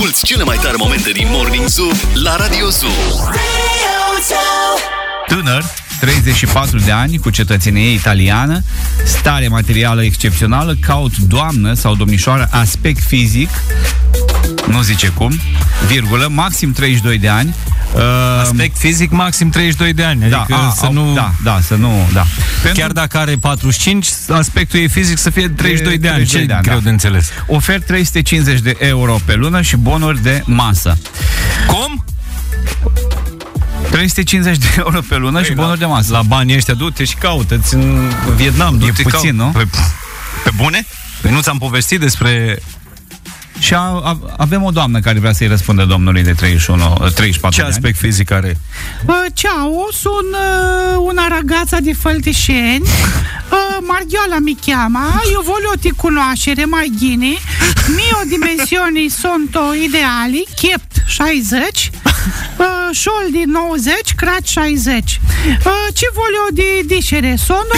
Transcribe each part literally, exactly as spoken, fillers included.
Asculți cele mai tare momente din Morning Zoo la Radio Zoo. Tânăr, treizeci și patru de ani, cu cetățenie italiană, stare materială excepțională, caut doamnă sau domnișoară, aspect fizic, nu zice cum, virgulă, maxim treizeci și doi de ani. Uh, Aspect fizic, maxim treizeci și doi de ani. Adică da, a, să au, nu... Da, da, să nu... Da. Pentru... Chiar dacă are patruzeci și cinci, aspectul ei fizic să fie treizeci și doi de ani. Ce de ani, greu da. de înțeles. Ofer trei sute cincizeci de euro pe lună și bonuri de masă. Cum? trei sute cincizeci de euro pe lună Ei, și bonuri la, de masă. La banii ăștia, du-te și caută-ți în Vietnam. E puțin, nu? Pe, pe bune? Păi nu ți-am povestit despre... Și a, a, avem o doamnă care vrea să-i răspundă domnului de treizeci și unu, treizeci și patru Ce aspect fizic are? Uh, ciao, sunt uh, una ragazza di Făltișeni. Uh, Margiola mi chiama. Io voglio ti conoscere mai bine. Mio dimensioni sono ideali. Chiept șaizeci, uh, șoldi nouăzeci, craci șaizeci. Uh, ce voglio di dicere? Sono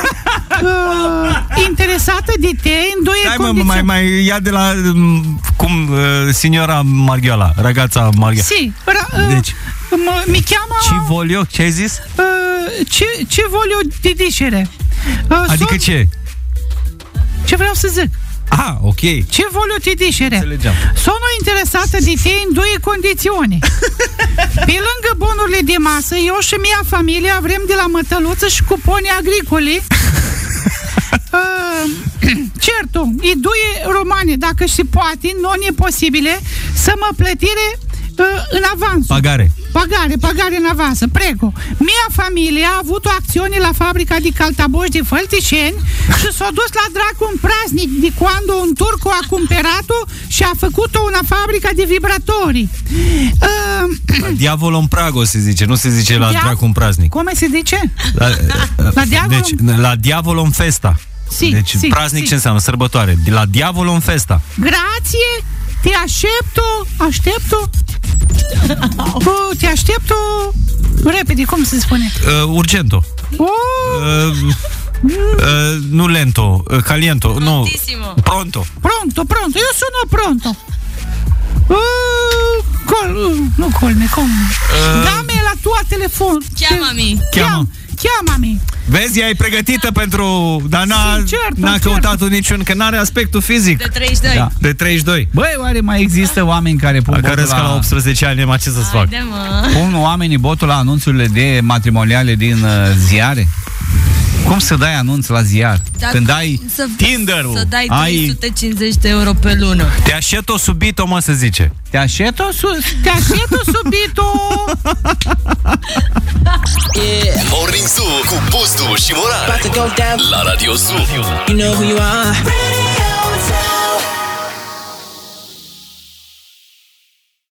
uh, interesată de te în due Hai, condiții. Mă, mai, mai ia de la cum, uh, signora Margiola, ragazza Margiola. Si, ra, uh, deci, m- mi chiama... Ce voglio? Ce ai zis? Uh, ce, ce voglio di dicere? Uh, adică son... ce? Ce vreau să zic? Ah, ok. Ce voglio ti dicere? Înțelegeam. Sono interesată de te în două condiții. Pe lângă bonurile de masă, eu și mia familie avem de la mătăluță și cuponi agricoli. Uh, certo, i due romane, dacă si poate, non e posibile, să mă plătire uh, în avans. Pagare. Pagare, pagare în avans, prego. Mia familie a avut o acțiune la fabrica de caltaboși de Făltișeni și s-a dus la dracu un praznic de quando un turco a cumpărat-o și a făcut-o una fabrica de vibratori. Uh, Diavolo în prago se zice, nu se zice la Dia- dracu în praznic. Cum se zice? La, La diavolo deci, la diavolo în festa. Si, deci si, praznic si. ce înseamnă? Sărbătoare. De la diavolo în festa. Grație, te aștepto, aștepto, uh, te aștepto, repede, cum se spune? Uh, urgento. Oh, Uh, uh, nu lento, uh, caliento. Nu. Pronto. pronto, pronto, io sono pronto. Uh, col, uh, nu colme, cum? Uh, Dame la tua telefon. Chiamami. Cheamă. Chiamami. Vezi, ea e pregătită pentru... Dar n-a, Si, certo, n-a certo. căutat niciun, că n-are aspectul fizic. De treizeci și doi. Da. De treizeci și doi. Băi, oare mai există oameni care pun Care botul la la... optsprezece ani, ma ce să-ți fac? Haide, mă. Pun oamenii botul la anunțurile de matrimoniale din uh, ziare? Cum să dai anunț la ziar? Dacă Când ai să, Tinder-ul, Să dai ai... trei sute cincizeci de euro pe lună. Te aștept-o subito, mă, să zice. Te aștept-o sus, Te aștepto subito. Morning Zoo cu Pustu și Moran la Radio Zoo. You know who you are.